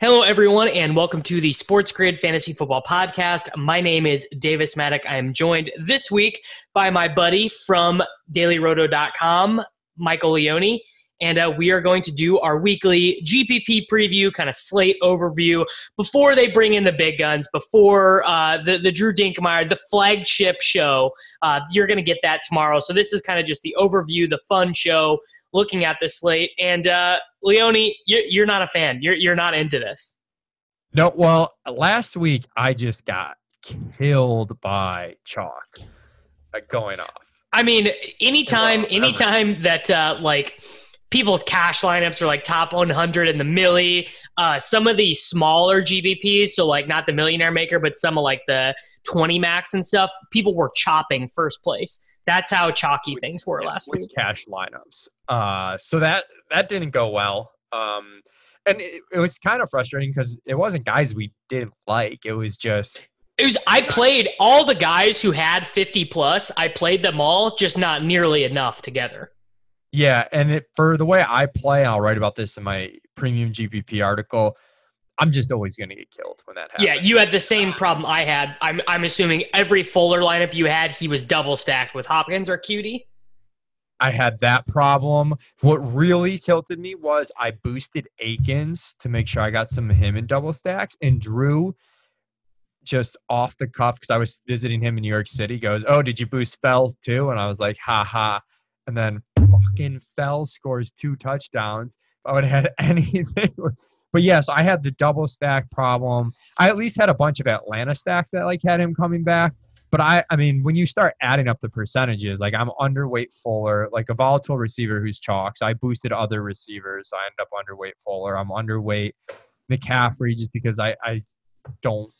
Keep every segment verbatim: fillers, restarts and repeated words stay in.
Hello, everyone, and welcome to the Sports Grid Fantasy Football Podcast. My name is Davis Maddock. I am joined this week by my buddy from Daily Roto dot com, Michael Leone, and uh, we are going to do our weekly G P P preview, kind of slate overview, before they bring in the big guns, before uh, the, the Drew Dinkmeyer, the flagship show. Uh, you're going to get that tomorrow. So this is kind of just the overview, the fun show, looking at the slate. And uh, Leone, you're, you're not a fan. You're you're not into this. No, well, last week I just got killed by chalk uh, going off. I mean, anytime, Well, anytime that uh, like people's cash lineups are like top one hundred in the milli, uh, some of the smaller G B Ps, so like not the Millionaire Maker, but some of like the twenty max and stuff, people were chopping first place. That's how chalky with, things were yeah, last with week. Cash lineups. Uh, so that that didn't go well. Um, and it, it was kind of frustrating because it wasn't guys we didn't like. It was just It was. I played all the guys who had fifty plus. I played them all, just not nearly enough together. yeah. And it, for the way I play, I'll write about this in my premium G P P article. I'm just always going to get killed when that happens. Yeah, you had the same problem I had. I'm I'm assuming every Fuller lineup you had, he was double stacked with Hopkins or Cutie. I had that problem. What really tilted me was I boosted Akins to make sure I got some of him in double stacks, and Drew, just off the cuff, because I was visiting him in New York City, goes, "Oh, did you boost Fells too?" And I was like, "Ha ha!" And then fucking Fells scores two touchdowns. If I would have had anything. But yes, I had the double stack problem. I at least had a bunch of Atlanta stacks that like had him coming back. But I, I mean, when you start adding up the percentages, like I'm underweight Fuller, like a volatile receiver who's chalk. So I boosted other receivers. So I end up underweight Fuller. I'm underweight McCaffrey just because I, I don't.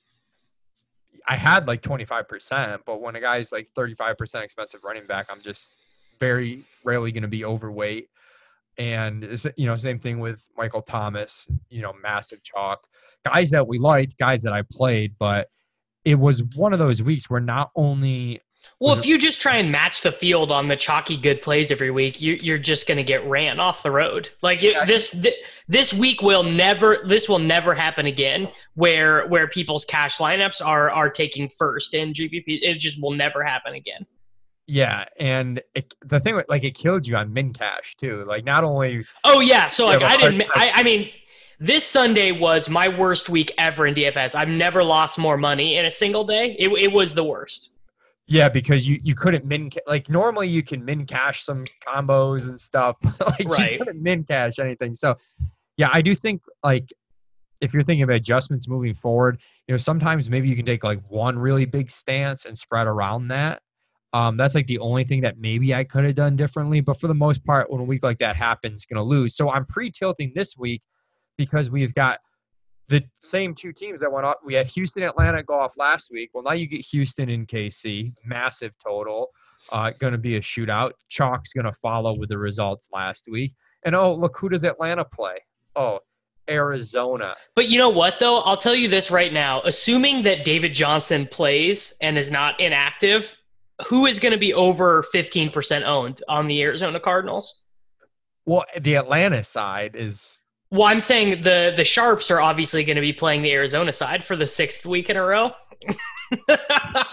I had like twenty-five percent, but when a guy's like thirty-five percent expensive running back, I'm just very rarely going to be overweight. And, you know, same thing with Michael Thomas, you know, massive chalk. Guys that we liked, guys that I played, but it was one of those weeks where not only... Well, if you just try and match the field on the chalky good plays every week, you, you're just going to get ran off the road. Like it, this, th- this week will never, this will never happen again. Where where people's cash lineups are are taking first in G P P, it just will never happen again. Yeah, and it, the thing, like, it killed you on min cash too. Like, not only... Oh yeah, so like yeah, I didn't. I, I, I mean, this Sunday was my worst week ever in D F S. I've never lost more money in a single day. It it was the worst. Yeah, because you, you couldn't min like normally you can min cash some combos and stuff. like right. You couldn't min cash anything. So yeah, I do think like if you're thinking of adjustments moving forward, you know, sometimes maybe you can take like one really big stance and spread around that. Um, that's like the only thing that maybe I could have done differently. But for the most part, when a week like that happens, going to lose. So I'm pre-tilting this week because we've got the same two teams that went off. We had Houston, Atlanta go off last week. Well, now you get Houston and K C, massive total. Uh, going to be a shootout. Chalk's going to follow with the results last week. And oh, look, who does Atlanta play? Oh, Arizona. But you know what, though? I'll tell you this right now. Assuming that David Johnson plays and is not inactive, who is going to be over fifteen percent owned on the Arizona Cardinals? Well, the Atlanta side is... Well, I'm saying the, the Sharps are obviously going to be playing the Arizona side for the sixth week in a row. Because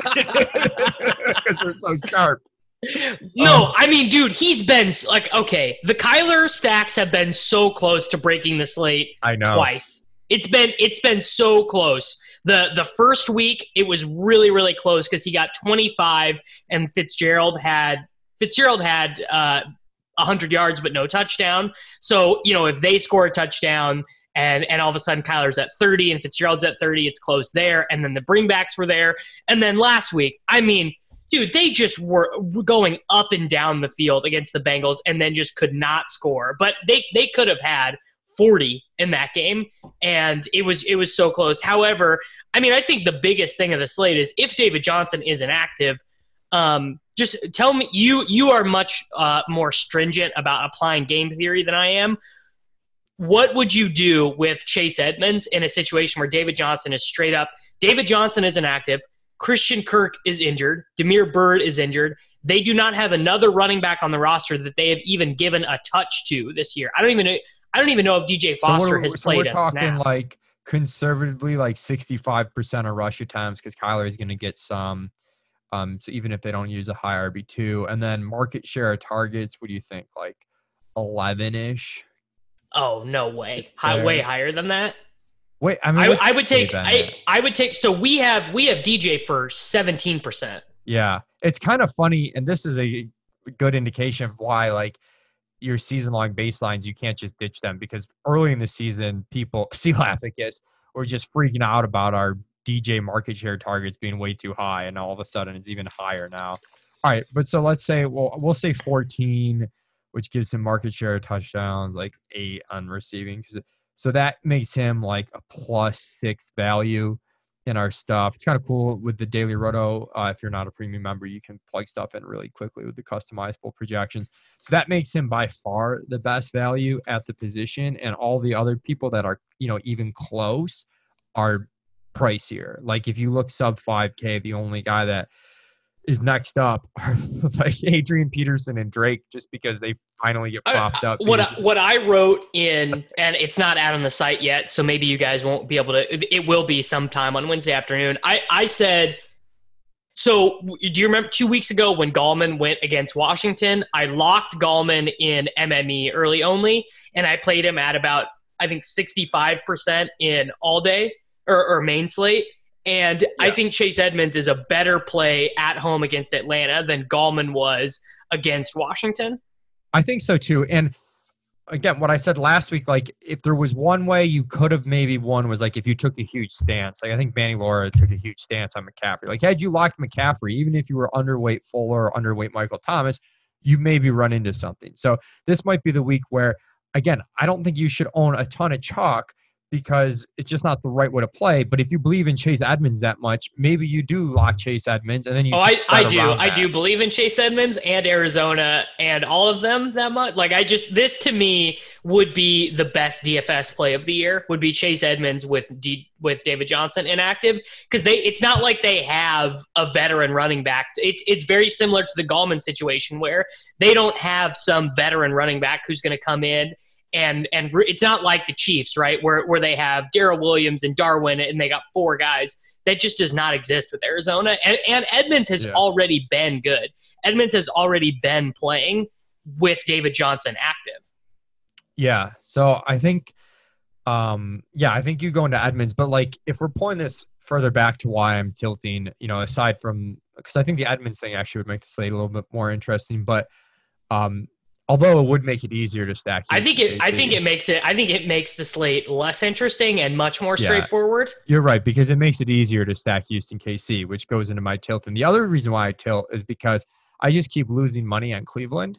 they're so sharp. No, um, I mean, dude, he's been like, okay, the Kyler stacks have been so close to breaking the slate I know. twice. It's been it's been so close. The the first week it was really really close because he got twenty-five and Fitzgerald had Fitzgerald had uh, one hundred yards but no touchdown. So you know if they score a touchdown and and all of a sudden Kyler's at thirty and Fitzgerald's at thirty, it's close there. And then the bringbacks were there. And then last week, I mean, dude, they just were going up and down the field against the Bengals and then just could not score. But they they could have had forty in that game, and it was it was so close. However, I mean, I think the biggest thing of the slate is if David Johnson isn't active, um, just tell me you you are much uh, more stringent about applying game theory than I am. What would you do with Chase Edmonds in a situation where David Johnson is straight up? David Johnson isn't active. Christian Kirk is injured. Damiere Byrd is injured. They do not have another running back on the roster that they have even given a touch to this year. I don't even know. I don't even know if D J Foster so has so played we're a talking snap. Like conservatively like sixty-five percent of rush attempts because Kyler is going to get some. Um, so even if they don't use a high R B two, and then market share of targets, what do you think? Like eleven-ish? Oh, no way. High, way higher than that. Wait, I mean, I, I would take I, at? I would take so we have we have D J for seventeen percent. Yeah. It's kind of funny, and this is a good indication of why like your season long baselines, you can't just ditch them, because early in the season, people see Laphicus were just freaking out about our D J market share targets being way too high, and all of a sudden it's even higher now. All right, but so let's say well we'll say fourteen, which gives him market share touchdowns, like eight on receiving. So that makes him like a plus six value in our stuff. It's kind of cool with the Daily Roto. Uh, if you're not a premium member, you can plug stuff in really quickly with the customizable projections. So that makes him by far the best value at the position, and all the other people that are, you know, even close are pricier. Like if you look sub five K, the only guy that is next up are like Adrian Peterson and Drake, just because they finally get propped up. What I, what I wrote in, and it's not out on the site yet, so maybe you guys won't be able to. It will be sometime on Wednesday afternoon. I, I said, so do you remember two weeks ago when Gallman went against Washington? I locked Gallman in M M E early only, and I played him at about, I think, sixty-five percent in all day or, or main slate. And yeah. I think Chase Edmonds is a better play at home against Atlanta than Gallman was against Washington. I think so too. And again, what I said last week, like if there was one way you could have maybe won was like if you took a huge stance. Like I think Manny Laura took a huge stance on McCaffrey. Like had you locked McCaffrey, even if you were underweight Fuller or underweight Michael Thomas, you maybe run into something. So this might be the week where, again, I don't think you should own a ton of chalk, because it's just not the right way to play. But if you believe in Chase Edmonds that much, maybe you do lock Chase Edmonds, and then you. Oh, I, I do. I do believe in Chase Edmonds and Arizona and all of them that much. Like I just, this to me would be the best D F S play of the year. Would be Chase Edmonds with D, with David Johnson inactive, because they. It's not like they have a veteran running back. It's it's very similar to the Gallman situation where they don't have some veteran running back who's going to come in. And and it's not like the Chiefs, right, where where they have Darrell Williams and Darwin, and they got four guys. That just does not exist with Arizona. And, and Edmonds has yeah. already been good. Edmonds has already been playing with David Johnson active. Yeah, so I think, um, yeah, I think you go into Edmonds. But, like, if we're pulling this further back to why I'm tilting, you know, aside from – because I think the Edmonds thing actually would make the slate a little bit more interesting. But um, – although it would make it easier to stack. I think it. I think it makes it. I think it makes the slate less interesting and much more straightforward. Yeah, you're right, because it makes it easier to stack Houston K C, which goes into my tilt. And the other reason why I tilt is because I just keep losing money on Cleveland.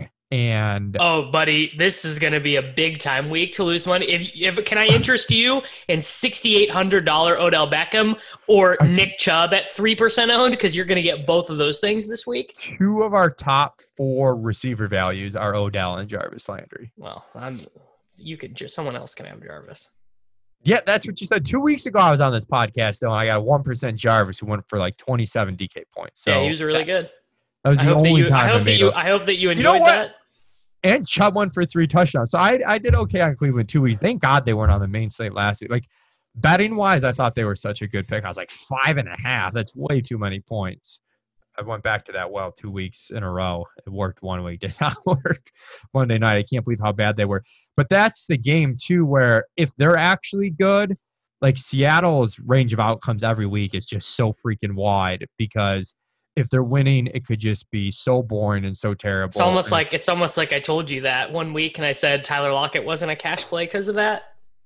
And oh, buddy, this is going to be a big time week to lose money. If, if can I interest you in sixty-eight hundred dollars Odell Beckham or Nick Chubb at three percent owned, because you're going to get both of those things this week? Two of our top four receiver values are Odell and Jarvis Landry. Well, I'm. You could just someone else can have Jarvis. Yeah, that's what you said. Two weeks ago, I was on this podcast, though, and I got a one percent Jarvis who went for like twenty-seven D K points. So yeah, he was really that, good. That was the I hope only that you, time I hope I that you. I hope that you enjoyed you know that. And Chubb went for three touchdowns. So I I did okay on Cleveland two weeks. Thank God they weren't on the main slate last week. Like betting wise, I thought they were such a good pick. I was like five and a half. That's way too many points. I went back to that well two weeks in a row. It worked one week, did not work Monday night. I can't believe how bad they were. But that's the game too, where if they're actually good, like Seattle's range of outcomes every week is just so freaking wide, because if they're winning, it could just be so boring and so terrible. It's almost and, like it's almost like I told you that one week, and I said Tyler Lockett wasn't a cash play because of that.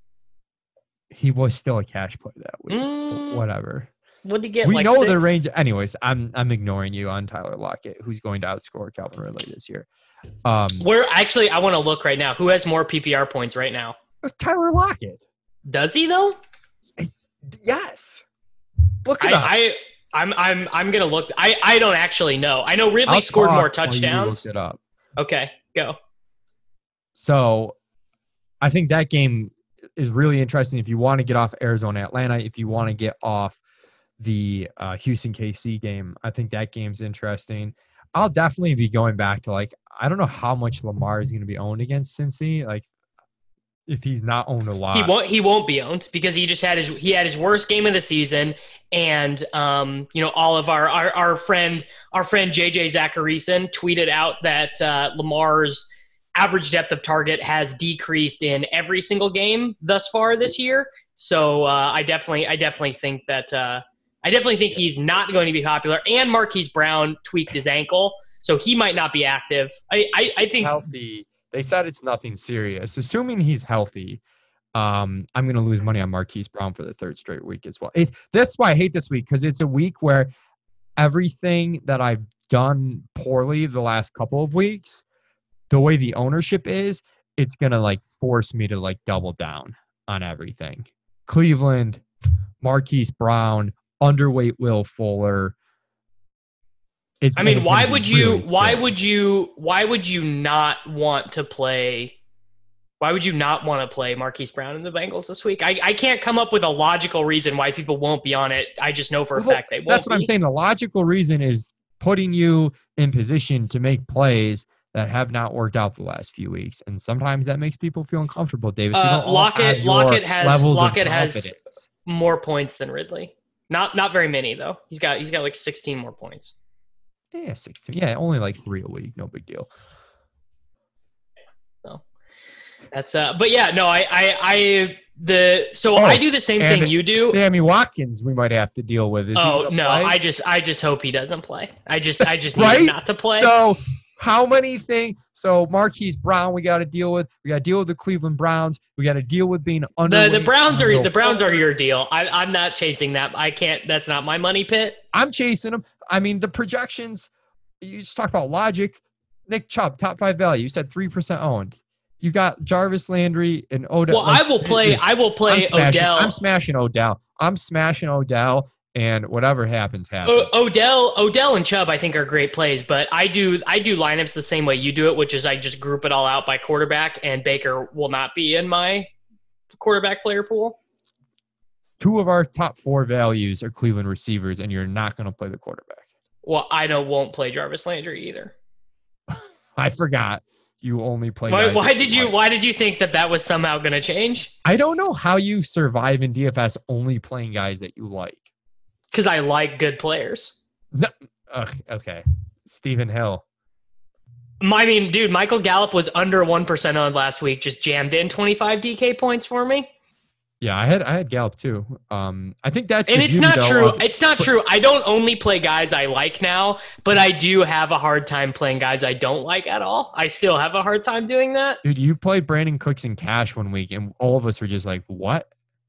He was still a cash play that week. Mm, Whatever. What did he get? We like know six? the range. Anyways, I'm I'm ignoring you on Tyler Lockett, who's going to outscore Calvin Ridley this year. Um, Where actually, I want to look right now. Who has more P P R points right now? Tyler Lockett. Does he though? Yes. Look it I, up. I I'm I'm I'm gonna look. I, I don't actually know. I know Ridley I'll scored talk more while touchdowns. you look it up. Okay, go. So, I think that game is really interesting. If you want to get off Arizona Atlanta, if you want to get off the uh, Houston K C game, I think that game's interesting. I'll definitely be going back to like I don't know how much Lamar is going to be owned against Cincy. Like if he's not owned a lot. He won't. He won't be owned because he just had his he had his worst game of the season, and um, you know, all of our our, our friend our friend J J Zacharyson tweeted out that uh, Lamar's average depth of target has decreased in every single game thus far this year. So uh, I definitely I definitely think that uh, I definitely think he's not going to be popular. And Marquise Brown tweaked his ankle, so he might not be active. I I, I think healthy. They said it's nothing serious. Assuming he's healthy, um, I'm going to lose money on Marquise Brown for the third straight week as well. It, that's why I hate this week, because it's a week where everything that I've done poorly the last couple of weeks, the way the ownership is, it's going to like force me to like double down on everything. Cleveland, Marquise Brown, underweight Will Fuller. It's, I mean, it's why would you? really why scary. would you? Why would you not want to play? Why would you not want to play Marquise Brown in the Bengals this week? I, I can't come up with a logical reason why people won't be on it. I just know for a Well, fact they won't. That's what be. I'm saying. The logical reason is putting you in position to make plays that have not worked out the last few weeks, and sometimes that makes people feel uncomfortable. Davis, we Uh, don't all Lockett have your Lockett has levels of Lockett has confidence. more points than Ridley. Not not very many though. He's got he's got like sixteen more points. Yeah, sixteen. Yeah, only like three a week. No big deal. So that's uh. But yeah, no, I I, I the so Oh, I do the same thing And you do. Sammy Watkins, we might have to deal with. Is he Oh gonna no, play? I just I just hope he doesn't play. I just I just need Right? him not to play. So how many things? So Marquise Brown, we got to deal with. We got to deal with the Cleveland Browns. We got to deal with being under. The the Browns are the Browns are your deal. I, I'm not chasing that. I can't. That's not my money pit. I'm chasing them. I mean, the projections. You just talked about logic. Nick Chubb, top five value. You said three percent owned. You got Jarvis Landry and Odell. Well, I will play. I will I'm play smashing, Odell. I'm smashing Odell. I'm smashing Odell, and whatever happens, happens. O- Odell, Odell, and Chubb, I think are great plays. But I do I do lineups the same way you do it, which is I just group it all out by quarterback, and Baker will not be in my quarterback player pool. Two of our top four values are Cleveland receivers, and you're not going to play the quarterback. Well, I don't won't play Jarvis Landry either. I forgot you only play. Why, guys why that did you like. Why did you think that that was somehow going to change? I don't know how you survive in D F S only playing guys that you like. Because I like good players. No, ugh, okay, Stephen Hill. I mean, dude, Michael Gallup was under one percent on last week. Just jammed in twenty-five D K points for me. Yeah, I had I had Gallup too. Um, I think that's And the it's beauty, not though, true. of- It's not true. I don't only play guys I like now, but I do have a hard time playing guys I don't like at all. I still have a hard time doing that. Dude, you played Brandon Cooks in cash one week, and all of us were just like, "What?"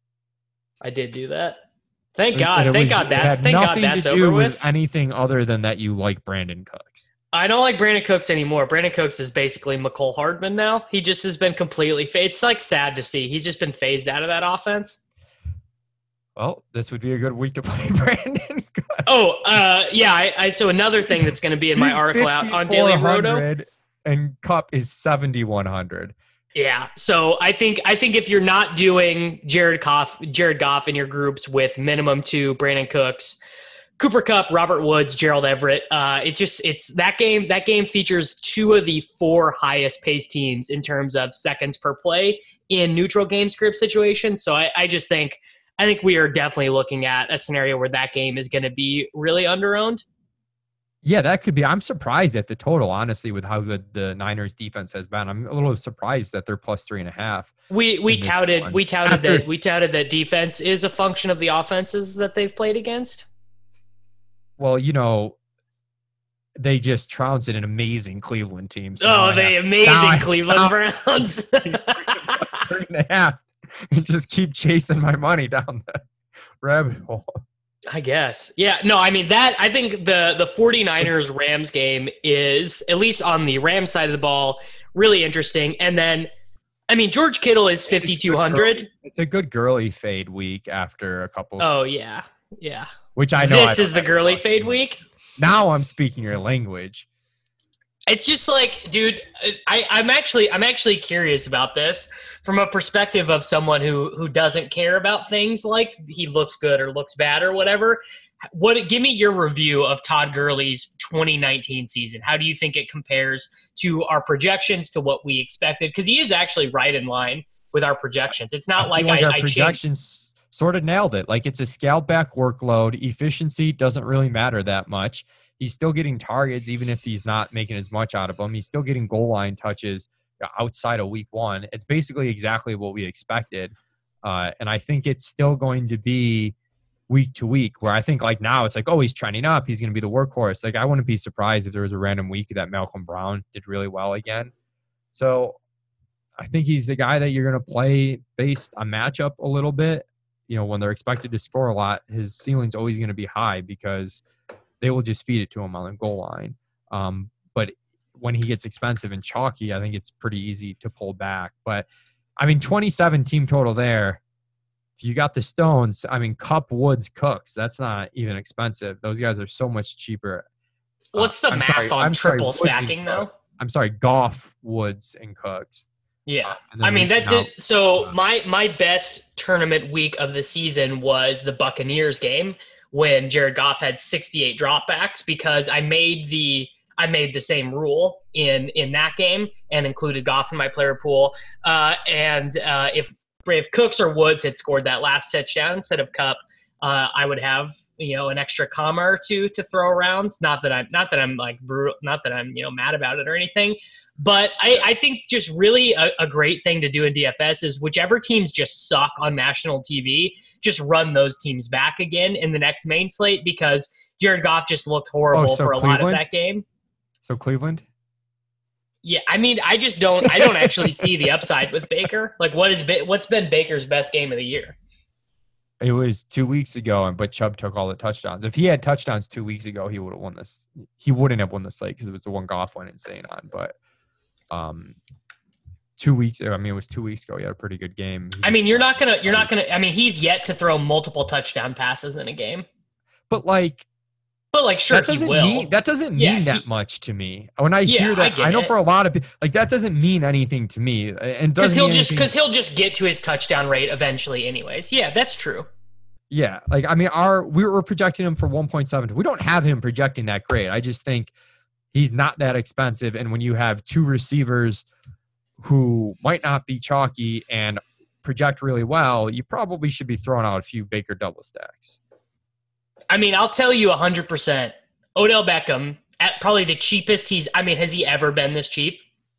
I did do that. Thank And God. it Thank was- God it that's had thank God nothing that's to over do with. anything other than that you like Brandon Cooks. I don't like Brandon Cooks anymore. Brandon Cooks is basically McCole Hardman now. He just has been completely – it's like sad to see. He's just been phased out of that offense. Well, this would be a good week to play Brandon Cooks. Oh, uh, yeah. I, I, so another thing that's going to be in my He's article out on Daily Roto. fifty-four hundred, and Cup is seventy-one hundred. Yeah. So I think I think if you're not doing Jared Goff, Jared Goff in your groups with minimum two Brandon Cooks, Cooper Kupp, Robert Woods, Gerald Everett, uh, it's just it's that game. That game features two of the four highest paced teams in terms of seconds per play in neutral game script situations. So I, I just think I think we are definitely looking at a scenario where that game is going to be really underowned. Yeah, that could be. I'm surprised at the total, honestly, with how good the Niners defense has been. I'm a little surprised that they're plus three and a half. We we in this touted one. we touted After- that we touted that defense is a function of the offenses that they've played against. Well, you know, they just trounced an amazing Cleveland team. So now Oh, I the have- amazing now I- Cleveland now- Browns. plus three and a half. And just keep chasing my money down the rabbit hole. I guess. Yeah, no, I mean that I think the the 49ers Rams game is at least on the Rams side of the ball really interesting. And then I mean George Kittle is fifty-two hundred. It's a good girly fade week after a couple. Oh yeah. Yeah. which I know I This don't is the have girly enough fade to- week. Now I'm speaking your language. It's just like, dude, I, I'm actually I'm actually curious about this from a perspective of someone who who doesn't care about things like he looks good or looks bad or whatever. What give me your review of Todd Gurley's twenty nineteen season? How do you think it compares to our projections, to what we expected? Because he is actually right in line with our projections. It's not I like, feel like I, our I changed. projections sort of nailed it. Like, it's a scaled back workload. Efficiency doesn't really matter that much. He's still getting targets, even if he's not making as much out of them. He's still getting goal line touches outside of week one. It's basically exactly what we expected. Uh, and I think it's still going to be week to week, where I think like now it's like, oh, he's trending up. He's going to be the workhorse. Like, I wouldn't be surprised if there was a random week that Malcolm Brown did really well again. So I think he's the guy that you're going to play based on matchup a little bit. You know, when they're expected to score a lot, his ceiling's always going to be high because they will just feed it to him on the goal line. Um, but when he gets expensive and chalky, I think it's pretty easy to pull back. But I mean, twenty-seven team total there. If you got the Stones, I mean, Cup, Woods, Cooks, that's not even expensive. Those guys are so much cheaper. What's the uh, math sorry, on I'm triple sorry, stacking, though? I'm sorry, Goff, Woods, and Cooks. Yeah. Uh, I mean, that did, so uh, my my best tournament week of the season was the Buccaneers game when Jared Goff had sixty-eight dropbacks, because I made the I made the same rule in in that game and included Goff in my player pool. Uh, and uh, if if Cooks or Woods had scored that last touchdown instead of Kupp, uh, I would have, you know, an extra comma or two to throw around. Not that I'm not that I'm like brutal, not that I'm, you know, mad about it or anything. But I, I think just really a, a great thing to do in D F S is whichever teams just suck on national T V, just run those teams back again in the next main slate, because Jared Goff just looked horrible oh, so for a Cleveland? lot of that game. So Cleveland? Yeah, I mean, I just don't I don't actually see the upside with Baker. Like, what is what's been Baker's best game of the year? It was two weeks ago, but Chubb took all the touchdowns. If he had touchdowns two weeks ago, he would have won this. He wouldn't have won the slate because it was the one Goff went insane on. But um, two weeks. I mean, it was two weeks ago. He had a pretty good game. I mean, you're not gonna. You're not gonna. I mean, he's yet to throw multiple touchdown passes in a game. But like, but like, sure, that doesn't he will. mean that doesn't Yeah, mean that he- much to me. When I Yeah, hear that, I I, get know it. for a lot of people, like that doesn't mean anything to me. And Because doesn't he'll mean just anything- because he'll just get to his touchdown rate eventually, anyways. Yeah, that's true. Yeah, like I mean, our we were projecting him for one point seven. We don't have him projecting that great. I just think he's not that expensive. And when you have two receivers who might not be chalky and project really well, you probably should be throwing out a few Baker double stacks. I mean, I'll tell you one hundred percent. Odell Beckham, at probably the cheapest he's – I mean, has he ever been this cheap?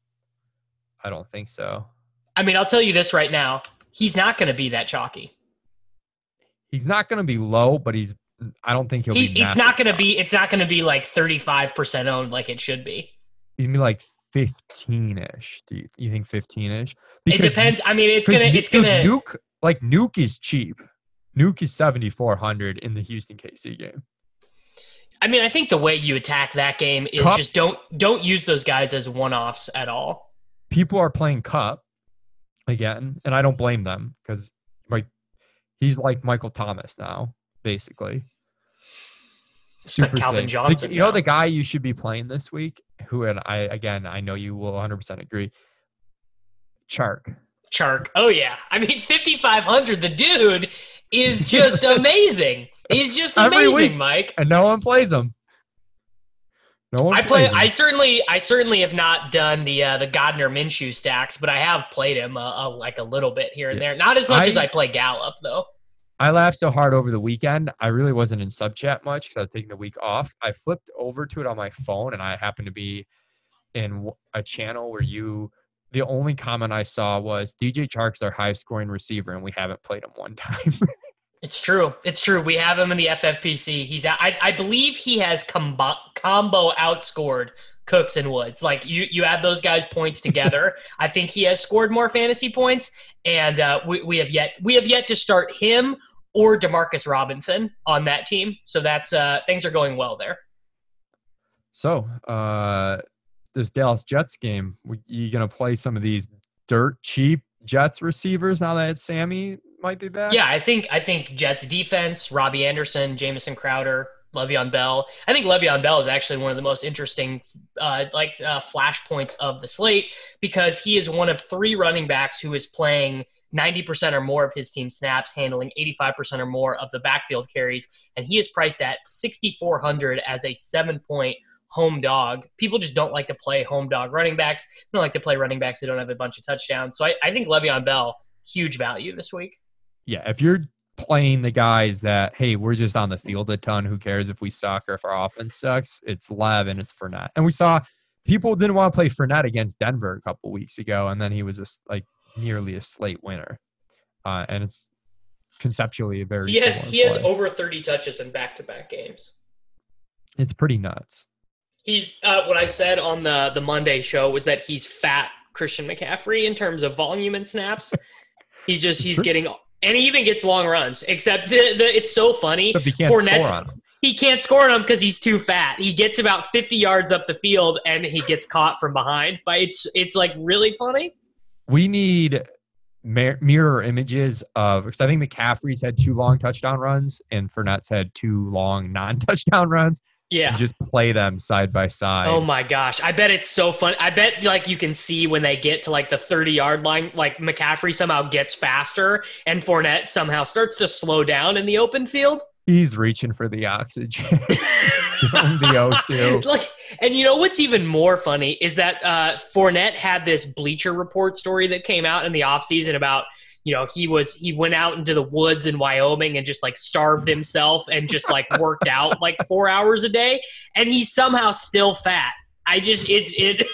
I don't think so. I mean, I'll tell you this right now. He's not going to be that chalky. He's not going to be low, but he's – I don't think he'll He, be it's not going to be – it's not going to be like thirty-five percent owned like it should be. He's going to be like fifteen-ish. Do you, you think fifteen-ish? It depends. I mean, it's going to – it's dude, going to – Nuke, like Nuke is cheap. Nuke is seventy-four hundred in the Houston K C game. I mean, I think the way you attack that game is Cup. just don't don't use those guys as one-offs at all. People are playing Cup again, and I don't blame them because like he's like Michael Thomas now, basically. It's like Calvin safe. Johnson. The- you know now. the guy you should be playing this week, who and I again I know you will one hundred percent agree. Chark. Chark. Oh, yeah. I mean, fifty-five hundred, the dude is just amazing. He's just Every amazing, week. Mike. And no one plays him. No one I play. plays him. I certainly, I certainly have not done the uh, the Gardner Minshew stacks, but I have played him uh, uh, like a little bit here and Yeah. there. Not as much I- as I play Gallup, though. I laughed so hard over the weekend. I really wasn't in sub chat much because I was taking the week off. I flipped over to it on my phone, and I happened to be in w- a channel where you. The only comment I saw was D J Chark's our highest scoring receiver, and we haven't played him one time. It's true. It's true. We have him in the F F P C. He's. I, I believe he has combo, combo outscored Cooks and Woods. Like you, you add those guys' points together. I think he has scored more fantasy points, and uh, we, we have yet we have yet to start him or Demarcus Robinson on that team. So that's uh, things are going well there. So, uh, this Dallas Jets game, we- you gonna play some of these dirt cheap Jets receivers now that Sammy might be back? Yeah, I think I think Jets defense, Robbie Anderson, Jamison Crowder, Le'Veon Bell. I think Le'Veon Bell is actually one of the most interesting uh, like uh, flashpoints of the slate because he is one of three running backs who is playing ninety percent or more of his team snaps, handling eighty-five percent or more of the backfield carries, and he is priced at sixty-four hundred as a seven-point home dog. People just don't like to play home dog running backs. They don't like to play running backs that don't have a bunch of touchdowns. So I, I think Le'Veon Bell huge value this week. Yeah, if you're playing the guys that, hey, we're just on the field a ton, who cares if we suck or if our offense sucks, it's Lev and it's Fournette. And we saw people didn't want to play Fournette against Denver a couple weeks ago, and then he was a, like nearly a slate winner. Uh, and it's conceptually a very he has similar he has play. over thirty touches in back-to-back games. It's pretty nuts. He's uh, what I said on the the Monday show was that he's fat Christian McCaffrey in terms of volume and snaps. He's just he's true. getting and he even gets long runs. Except the, the it's so funny. But he can't Fournette's, score on them. He can't score on him because he's too fat. He gets about fifty yards up the field and he gets caught from behind. But it's it's like really funny. We need mir- mirror images of, because I think McCaffrey's had two long touchdown runs and Fournette's had two long non-touchdown runs. Yeah. And just play them side by side. Oh my gosh. I bet it's so fun. I bet like you can see when they get to like the thirty yard line, like McCaffrey somehow gets faster and Fournette somehow starts to slow down in the open field. He's reaching for the oxygen. The O two. Like, and you know what's even more funny is that uh, Fournette had this Bleacher Report story that came out in the offseason about, you know, he was he went out into the woods in Wyoming and just like starved himself and just like worked out like four hours a day, and he's somehow still fat. I just it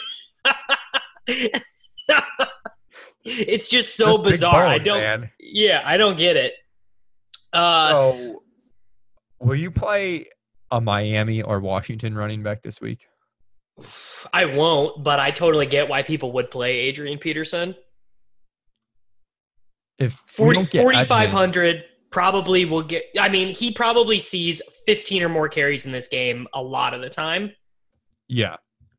it it's just so Just big bizarre. bone, I don't man. yeah, I don't get it. Uh So, will you play a Miami or Washington running back this week? I won't, but I totally get why people would play Adrian Peterson. If forty, we don't get forty-five hundred Edmonds, probably will get – I mean, he probably sees fifteen or more carries in this game a lot of the time. yeah.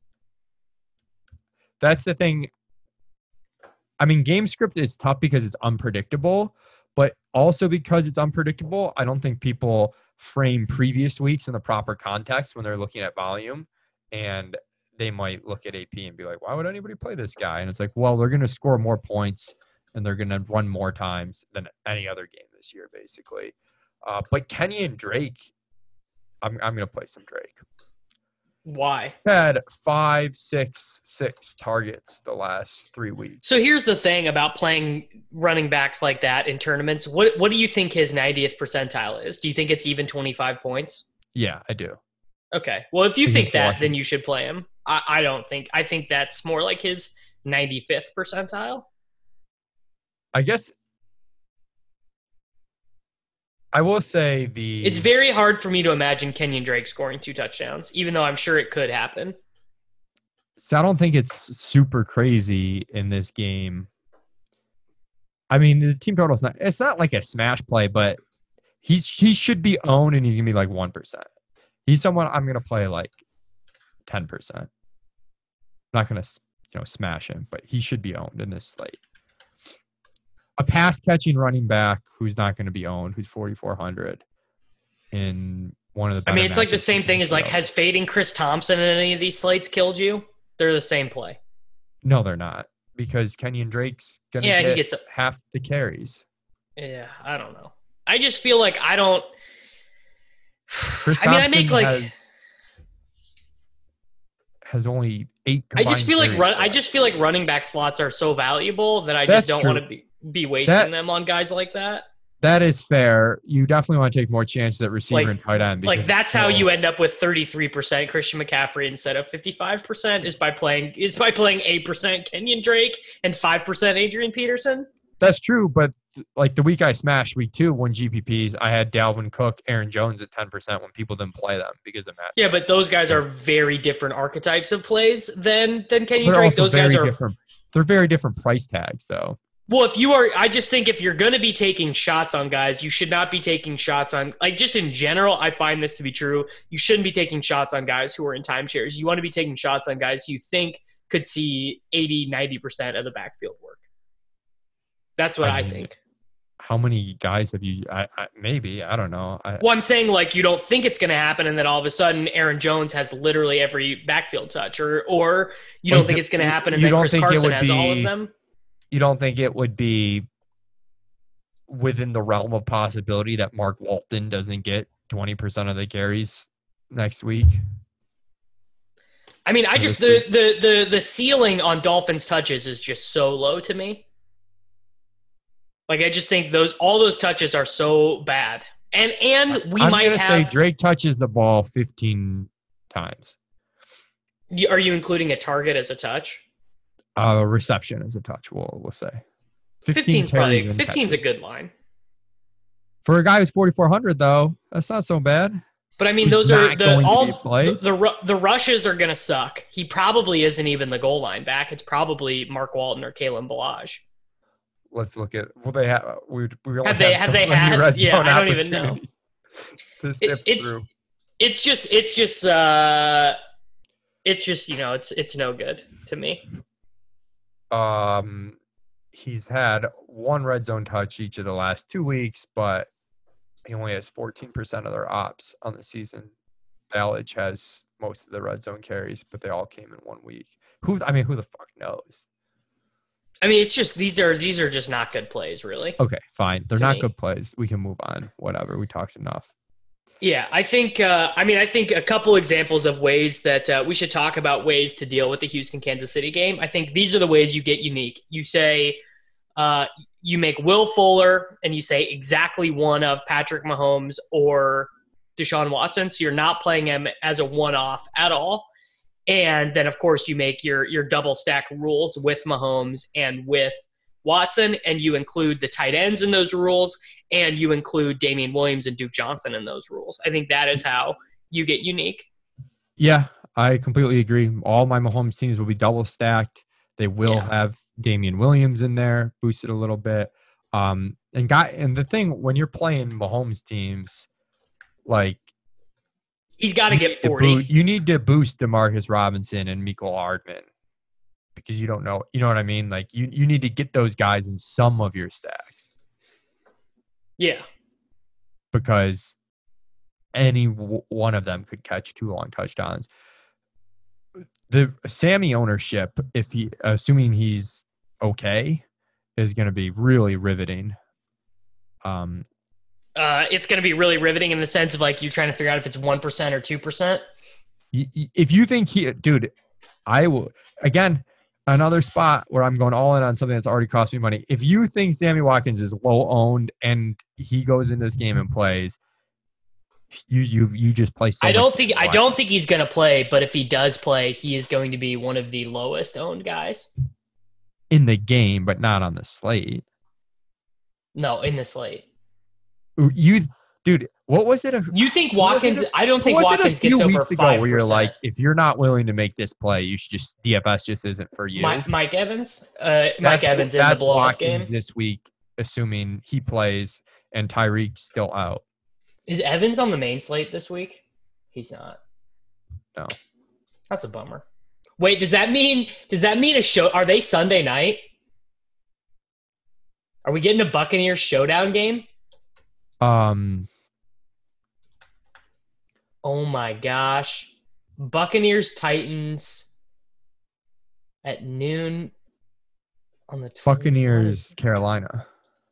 That's the thing. I mean, game script is tough because it's unpredictable, but also because it's unpredictable, I don't think people frame previous weeks in the proper context when they're looking at volume, and they might look at A P and be like, why would anybody play this guy? And it's like, well, they're going to score more points and they're going to run more times than any other game this year, basically. Uh, but Kenyon Drake, I'm I'm going to play some Drake. Why? Had five, six, six targets the last three weeks. So here's the thing about playing running backs like that in tournaments. What what do you think his ninetieth percentile is? Do you think it's even twenty-five points? Yeah, I do. Okay. Well, if you Against think that, Washington. then you should play him. I, I don't think. I think that's more like his ninety-fifth percentile. I guess I will say the It's very hard for me to imagine Kenyon Drake scoring two touchdowns, even though I'm sure it could happen. So I don't think it's super crazy in this game. I mean, the team total's not, it's not like a smash play, but he's, he should be owned and he's going to be like one percent. He's someone I'm going to play like ten percent. I'm not going to, you know, smash him, but he should be owned in this slate. A pass catching running back who's not going to be owned, who's forty-four hundred in one of the I mean, it's like the matchups same in thing the as like, show. has fading Chris Thompson in any of these slates killed you? They're the same play. No, they're not, because Kenyon Drake's going to Yeah, he get gets a- half the carries. Yeah, I don't know. I just feel like I don't. Chris I mean, I Thompson make like. has, has only eight. I just combined feel like carries run. for I us. just feel like running back slots are so valuable that I That's just don't true. want to be be wasting That- them on guys like that. That is fair. You definitely want to take more chances at receiver Like- and tight end. Like because that's it's how so- you end up with thirty-three percent Christian McCaffrey instead of fifty-five percent is by playing is by playing eight percent Kenyon Drake and five percent Adrian Peterson. That's true, but like the week I smashed, week two, one G P Ps, I had Dalvin Cook, Aaron Jones at ten percent when people didn't play them because of Matt. Yeah, but those guys are very different archetypes of plays than than Kenyon They're Drake. also Those very guys are different. They're very different price tags, though. Well, if you are, I just think if you're going to be taking shots on guys, you should not be taking shots on, like, just in general, I find this to be true. You shouldn't be taking shots on guys who are in timeshares. You want to be taking shots on guys you think could see eighty, ninety percent of the backfield work. That's what I, I mean, think. How many guys have you? I, I, maybe I don't know. I, Well, I'm saying, like, you don't think it's going to happen, and then all of a sudden Aaron Jones has literally every backfield touch, or or you Like, don't think it's going to happen, and you then don't Chris think it Carson would has all of be- them. you don't think it would be within the realm of possibility that Mark Walton doesn't get twenty percent of the carries next week? I mean, I Or just this the, the the the ceiling on Dolphins touches is just so low to me. Like I just think those all those touches are so bad. And and we I'm might gonna have. say Drake touches the ball fifteen times. Are you including a target as a touch? Uh, reception is a touch. We'll we'll say. fifteen fifteen's probably carries and fifteen's a catches. good line. For a guy who's forty-four hundred, though, that's not so bad. But I mean, Who's those are not the going to all be played. the, the ru- the rushes are going to suck. He probably isn't even the goal line back. It's probably Mark Walton or Kalen Balaj. Let's look at. Well, they have. We we only Have they- have, have so they many had- red yeah, zone I don't even know. opportunities To It, sift it's through. it's just it's just uh it's just you know it's it's no good to me. Um, he's had one red zone touch each of the last two weeks, but he only has fourteen percent of their ops on the season. Ballage has most of the red zone carries, but they all came in one week. Who I mean, who the fuck knows? I mean, it's just these are these are just not good plays, really. Okay, fine. They're To not me. good plays. We can move on. Whatever. We talked enough. Yeah, I think. Uh, I mean, I think a couple examples of ways that uh, we should talk about ways to deal with the Houston Kansas City game. I think these are the ways you get unique. You say, uh, you make Will Fuller, and you say exactly one of Patrick Mahomes or Deshaun Watson. So you're not playing him as a one-off at all. And then, of course, you make your your double stack rules with Mahomes and with Watson, and you include the tight ends in those rules, and you include Damian Williams and Duke Johnson in those rules. I think that is how you get unique. Yeah, I completely agree. All my Mahomes teams will be double stacked. They will Yeah. have Damian Williams in there, boosted a little bit. Um, and guy, and the thing when you're playing Mahomes teams, like He's got to you get need to forty. boo- you need to boost Demarcus Robinson and Mecole Hardman because you don't know, you know what I mean? Like you, you need to get those guys in some of your stacks Yeah. because any w- one of them could catch two long touchdowns. The Sammy ownership, if he, assuming he's okay, is going to be really riveting. Um, Uh, it's going to be really riveting in the sense of like you're trying to figure out if it's one percent or two percent. y- y- if you think he, dude, I will again another spot where I'm going all in on something that's already cost me money. If you think Sammy Watkins is low owned and he goes into this game and plays, you you you just play. So I much don't Sammy think I Watkins. don't think he's going to play, but if he does play, he is going to be one of the lowest owned guys. in the game, but not on the slate. No, in the slate. You, dude, what was it? A, You think Was it Watkins? a- I don't think was Watkins it a few gets over weeks ago five where you're percent. like, if you're not willing to make this play, you should just D F S just isn't for you. Mike, Mike Evans, uh, Mike That's- Evans in the that's blowout game. Watkins this week, assuming he plays and Tyreek's still out. Is Evans on the main slate this week? He's not. No. That's a bummer. Wait, does that mean does that mean a show? Are they Sunday night? Are we getting a Buccaneers showdown game? Um, Oh my gosh. Buccaneers Titans at noon on the twenty-ninth. Buccaneers, Carolina.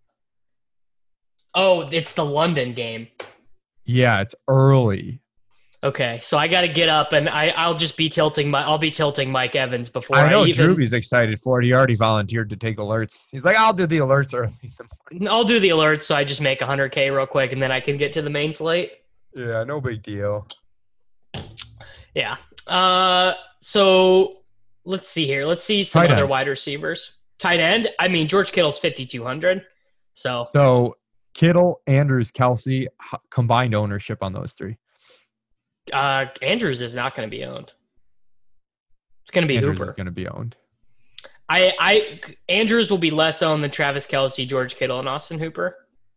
Oh, it's the London game. Yeah, it's early. Okay, so I got to get up and I I'll just be tilting my I'll be tilting Mike Evans before I I, know even Drewby's excited for it. He already volunteered to take alerts. He's like, I'll do the alerts early in the morning. I'll do the alerts so I just make one hundred K real quick and then I can get to the main slate. Yeah, no big deal. Yeah. Uh, so let's see here. Let's see some Tight other end. wide receivers. Tight end. I mean, George Kittle's fifty-two hundred. So So Kittle, Andrews, Kelsey, h- combined ownership on those three. uh, Andrews is not going to be owned. It's going to be Andrews Hooper. is going to be owned. I, I, Andrews will be less owned than Travis Kelsey, George Kittle, and Austin Hooper.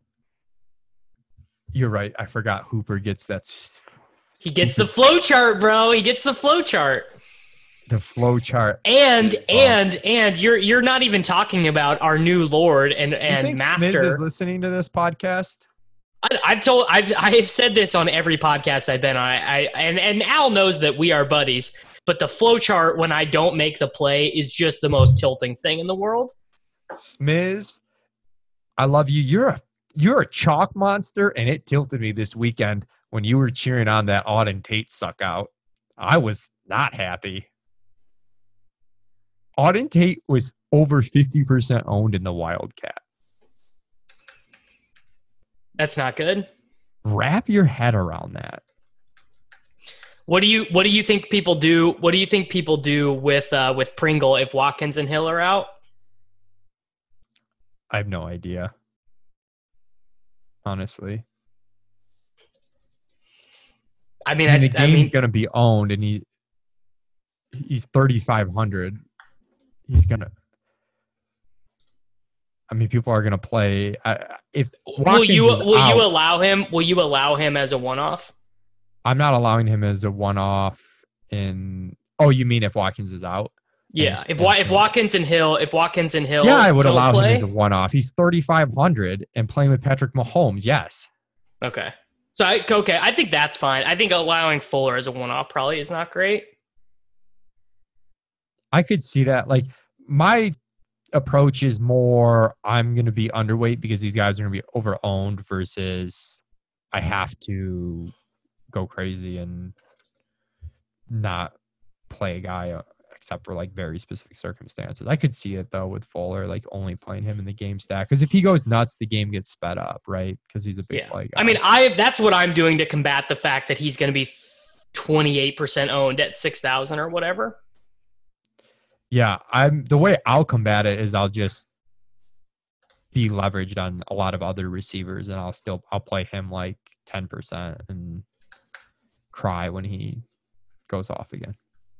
You're right. I forgot Hooper gets that. s- He gets the flow chart, bro. He gets the flow chart. the flow chart. And Is, uh, and and you're you're not even talking about our new Lord and You and think master. Smiz is listening to this podcast? I, I've told I've I've said this on every podcast I've been on. I, I and and Al knows that we are buddies. But the flow chart when I don't make the play is just the most tilting thing in the world. Smiz, I love you. You're a you're a chalk monster, and it tilted me this weekend when you were cheering on that Auden Tate suck out. I was not happy. Auden Tate was over fifty percent owned in the Wildcat. That's not good. Wrap your head around that. What do you What do you think people do? What do you think people do with uh, with Pringle if Watkins and Hill are out? I have no idea. Honestly. I mean, I mean I, the game's I mean, going to be owned, and he he's thirty-five hundred. He's going to. I mean, people are going to play. Uh, if Watkins will you is will out, you allow him? Will you allow him as a one off? I'm not allowing him as a one-off. In oh, you mean if Watkins is out? Yeah, And, if and, if Watkins and Hill, if Watkins and Hill, yeah, I would don't allow play, him as a one-off. He's thirty-five hundred and playing with Patrick Mahomes. Yes. Okay. So I okay, I think that's fine. I think allowing Fuller as a one off probably is not great. I could see that. Like my approach is more I'm going to be underweight because these guys are going to be over-owned versus I have to go crazy and not play a guy uh, except for like very specific circumstances. I could see it though with Fuller, like only playing him in the game stack. Because if he goes nuts, the game gets sped up, right? Because he's a big Yeah. play guy. I mean, I that's what I'm doing to combat the fact that he's going to be twenty-eight percent owned at six thousand or whatever. Yeah, I'm the way I'll combat it is I'll just be leveraged on a lot of other receivers, and I'll still I'll play him like ten percent and cry when he goes off again.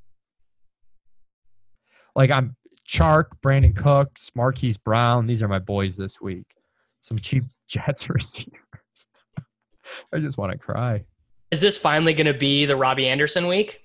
Like I'm Chark, Brandon Cooks, Marquise Brown. These are my boys this week. Some cheap Jets receivers. I just want to cry. Is this finally going to be the Robbie Anderson week?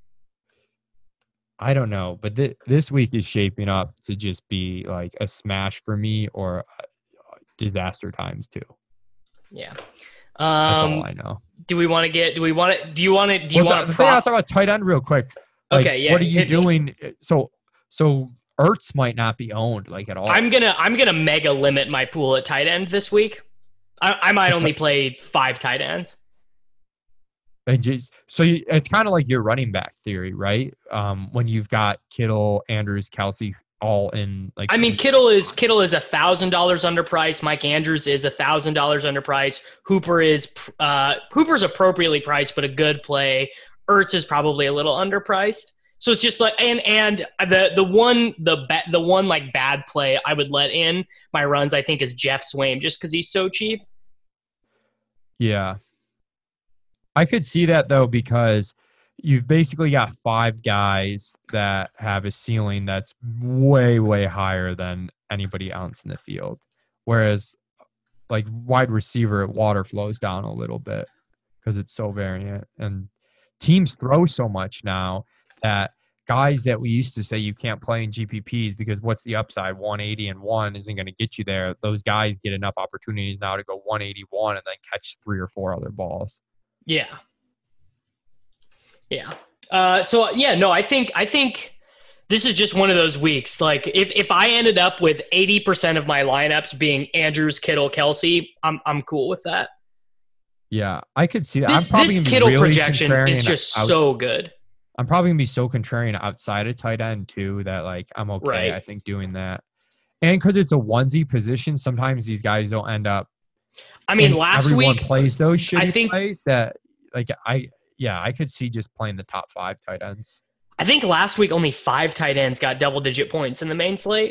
I don't know, but th- this week is shaping up to just be like a smash for me or uh, disaster times two. Yeah. Um, That's all I know. Do we want to get? Do we want to? Do you want to? Do you well, want the, to? the thing I'll Prof- talk about tight end real quick. Like, okay. Yeah. What are you hit me. doing? So, so Ertz might not be owned like at all. I'm gonna. I'm gonna mega limit my pool at tight end this week. I, I might only play five tight ends. And just, so you, it's kind of like your running back theory, right? Um, when you've got Kittle, Andrews, Kelsey, all in like. I mean, Kittle is Kittle is a thousand dollars underpriced. Mike Andrews is a thousand dollars underpriced. Hooper is uh, Hooper's appropriately priced, but a good play. Ertz is probably a little underpriced. So it's just like and and the the one the ba- the one like bad play I would let in my runs I think is Jeff Swaim just because he's so cheap. Yeah. I could see that though because you've basically got five guys that have a ceiling that's way, way higher than anybody else in the field. Whereas like wide receiver, it water flows down a little bit because it's so variant. And teams throw so much now that guys that we used to say you can't play in G P Ps because what's the upside? one eighty and one isn't going to get you there. Those guys get enough opportunities now to go one eighty-one and then catch three or four other balls. Yeah. Yeah. Uh, so yeah, no, I think I think this is just one of those weeks. Like if, if I ended up with eighty percent of my lineups being Andrews, Kittle, Kelsey, I'm I'm cool with that. Yeah, I could see that. This, I'm probably this gonna be Kittle really projection is just out, so good. I'm probably gonna be so contrarian outside of tight end too that like I'm okay. Right. I think doing that, and because it's a onesie position, sometimes these guys don't end up. I mean, last everyone week plays those shitty I think plays that like I yeah I could see just playing the top five tight ends. I think last week only five tight ends got double digit points in the main slate.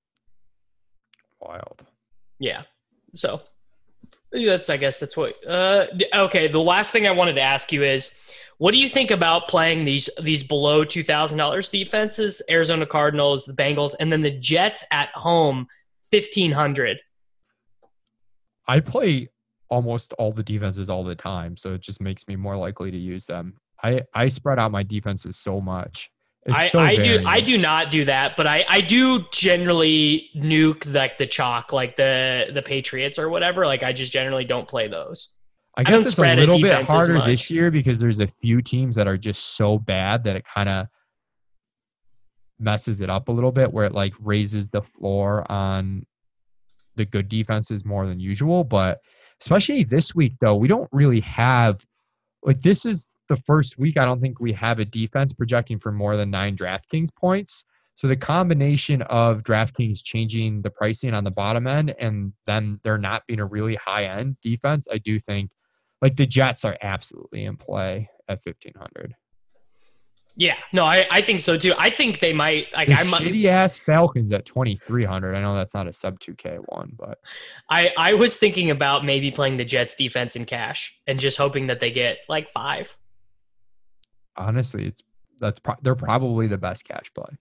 Wild. Yeah. So that's, I guess that's what, uh, okay. The last thing I wanted to ask you is, what do you think about playing these, these below two thousand dollars defenses, Arizona Cardinals, the Bengals, and then the Jets at home, fifteen hundred? I play almost all the defenses all the time, so it just makes me more likely to use them. I, I spread out my defenses so much. It's I, so I do variant. I do not do that, but I, I do generally nuke like the chalk, like the the Patriots or whatever. Like I just generally don't play those. I I guess don't it's a spread a little bit defense as harder much. this year because there's a few teams that are just so bad that it kind of messes it up a little bit where it like raises the floor on the good defenses more than usual. But especially this week though, we don't really have like this is the first week I don't think we have a defense projecting for more than nine DraftKings points. So the combination of DraftKings changing the pricing on the bottom end and then there not being a really high end defense, I do think like the Jets are absolutely in play at fifteen hundred. Yeah, no, I, I think so too. I think they might like the I might shitty ass Falcons at twenty-three hundred. I know that's not a sub two K one, but I, I was thinking about maybe playing the Jets defense in cash and just hoping that they get like five. Honestly, it's that's pro- they're probably the best cash play.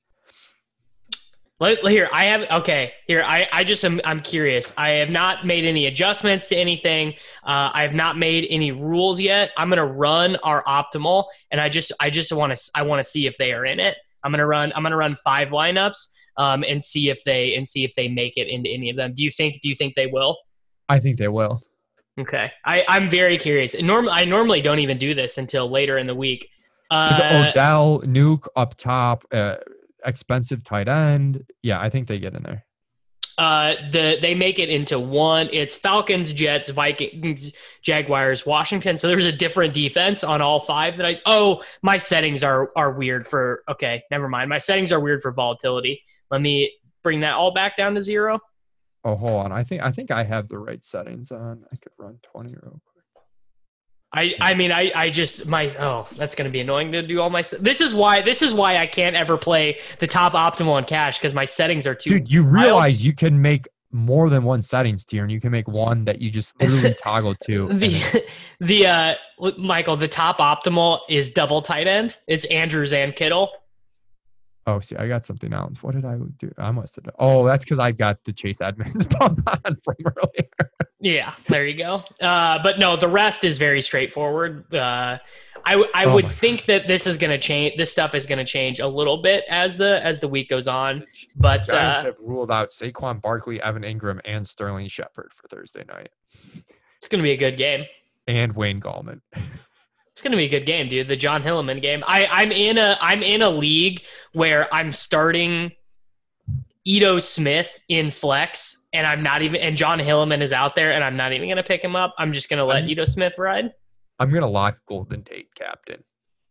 Let, here, I have okay. Here, I, I just am I'm curious. I have not made any adjustments to anything. Uh, I have not made any rules yet. I'm gonna run our optimal, and I just I just want to I want to see if they are in it. I'm gonna run I'm gonna run five lineups, um, and see if they and see if they make it into any of them. Do you think Do you think they will? I think they will. Okay, I I'm very curious. Norm I normally don't even do this until later in the week. Uh, Odell, Nuke up top. Uh, expensive tight end. Yeah, I think they get in there. Uh, the they make it into one. It's Falcons, Jets, Vikings, Jaguars, Washington. So there's a different defense on all five that I. Oh, my settings are are weird for. Okay, never mind. My settings are weird for volatility. Let me bring that all back down to zero. Oh, hold on. I think I think I have the right settings on. I could run twenty real quick. I, I mean I, I just my oh that's gonna be annoying to do all my this is why this is why I can't ever play the top optimal in cash because my settings are too. Dude, you realize wild. You can make more than one settings tier, and you can make one that you just literally toggle to. the the uh Michael the top optimal is double tight end. It's Andrews and Kittle. Oh, see, I got something else. What did I do? I must have. Oh, that's because I got the Chase Edmonds bump on from earlier. Yeah, there you go. Uh, but no, the rest is very straightforward. Uh, I I oh would think God. that this is going to change. This stuff is going to change a little bit as the as the week goes on. But the Giants uh, have ruled out Saquon Barkley, Evan Ingram, and Sterling Shepard for Thursday night. It's going to be a good game. And Wayne Gallman. It's going to be a good game, dude. The John Hilliman game. I, I'm in a I'm in a league where I'm starting Ito Smith in flex, and I'm not even and John Hilliman is out there, and I'm not even going to pick him up. I'm just going to let I'm, Ito Smith ride. I'm going to lock Golden Tate captain.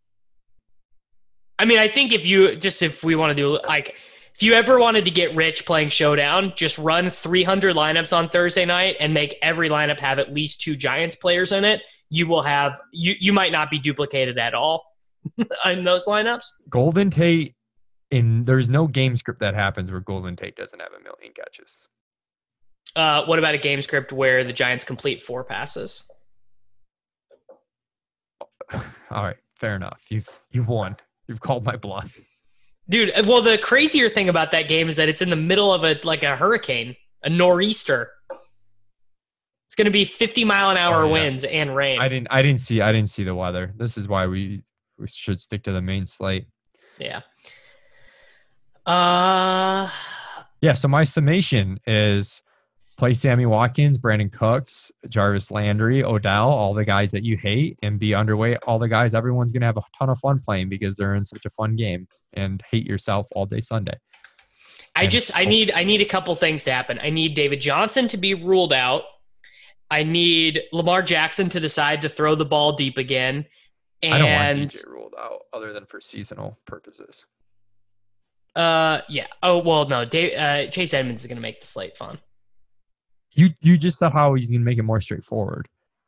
I mean, I think if you just if we want to do like if you ever wanted to get rich playing Showdown, just run three hundred lineups on Thursday night and make every lineup have at least two Giants players in it. You will have you you might not be duplicated at all in those lineups. Golden Tate, in there's no game script that happens where Golden Tate doesn't have a million catches. Uh, what about a game script where the Giants complete four passes? All right, fair enough. You've you've won. You've called my bluff. Dude, well, the crazier thing about that game is that it's in the middle of a like a hurricane, a nor'easter. It's going to be fifty mile an hour oh, yeah. winds and rain. I didn't. I didn't see. I didn't see the weather. This is why we we should stick to the main slate. Yeah. Uh. Yeah. So my summation is play Sammy Watkins, Brandon Cooks, Jarvis Landry, Odell, all the guys that you hate, and be underweight all the guys everyone's going to have a ton of fun playing because they're in such a fun game, and hate yourself all day Sunday. I and, just I need I need a couple things to happen. I need David Johnson to be ruled out. I need Lamar Jackson to decide to throw the ball deep again. And I don't want D J ruled out other than for seasonal purposes. Uh, yeah. Oh, well, no. Dave, uh, Chase Edmonds is going to make the slate fun. You you just saw how he's going to make it more straightforward.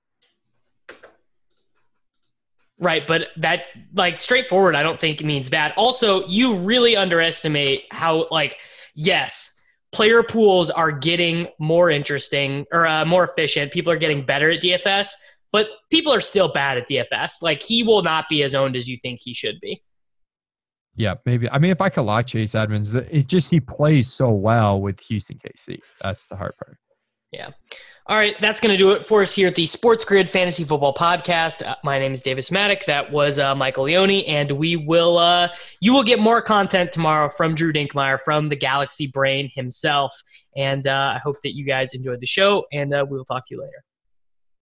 Right, but that, like, straightforward I don't think means bad. Also, you really underestimate how, like, yes, player pools are getting more interesting or uh, more efficient. People are getting better at D F S, but people are still bad at D F S. Like, he will not be as owned as you think he should be. Yeah, maybe. I mean, if I could lock Chase Edmonds, it just he plays so well with Houston K C. That's the hard part. Yeah. All right, that's going to do it for us here at the Sports Grid Fantasy Football Podcast. Uh, my name is Davis Maddock. That was uh, Michael Leone, and we will uh, you will get more content tomorrow from Drew Dinkmeyer, from the Galaxy Brain himself. And uh, I hope that you guys enjoyed the show, and uh, we will talk to you later.